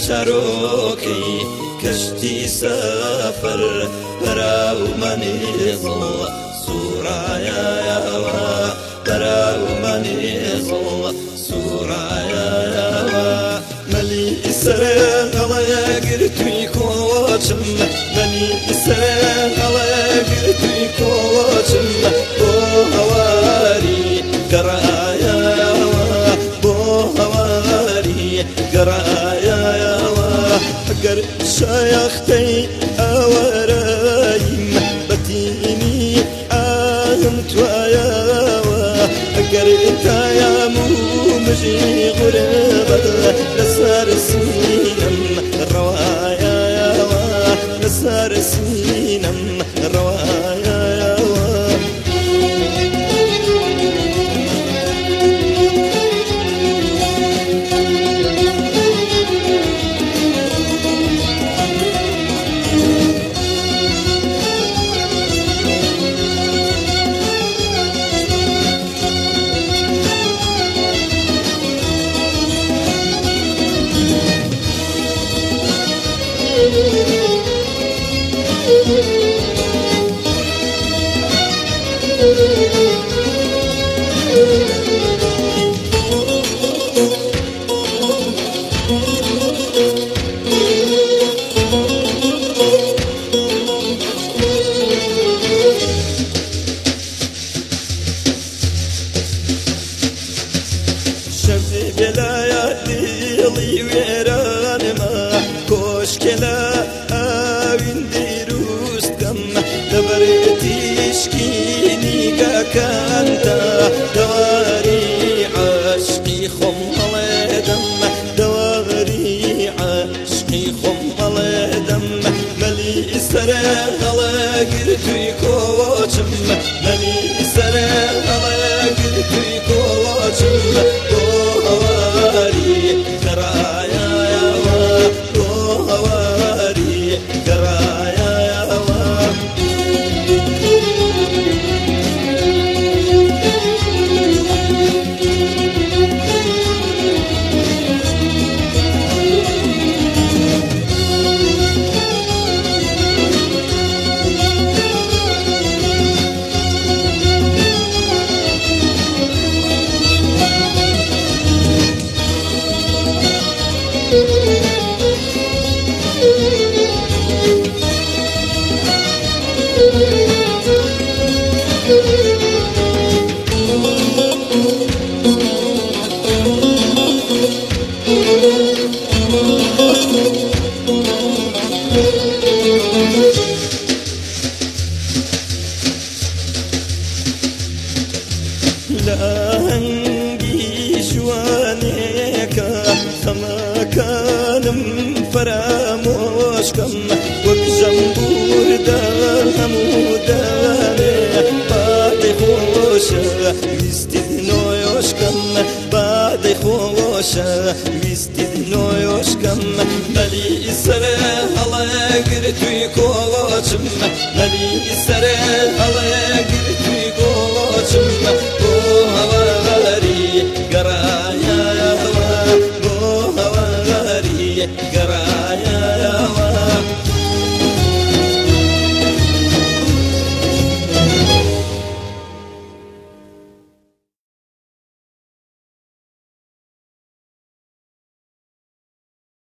شروكي كشتي سافر براو منيزل سورايا يا براو منيزل سورايا يا ملي إسرائيل الله قرتوي كوشم ملي إسرائيل الله قرتوي كوشم بو هواري قرايا بو هواري قرايا قر شيختي أورايم بتيني آهمت ويا قر تايا مو مجي غربة لسار سنينم روايا لسار سنينم روايا شمس بلايا ديلي ويران ما كوشكلا آوين ديروست كم دبرتي شكيني كانتا دواري عشقي خم دم دواري عشقي خم دم ملي سرى هلا قرتوي كوشم ملي سرى هلا قرتوي كوشم هواري كرايا هواري كرايا لا هنجي شوانيك خما كان فراموش كم وبجنبور دام وداني بعد خوشة يستدنو يشكم بعد خوشة يستدنو يشكم ملي سرى الله قرتوي كوشم ملي سرى الله قرتوي كوشم هواري قرايا بو هواري قرايا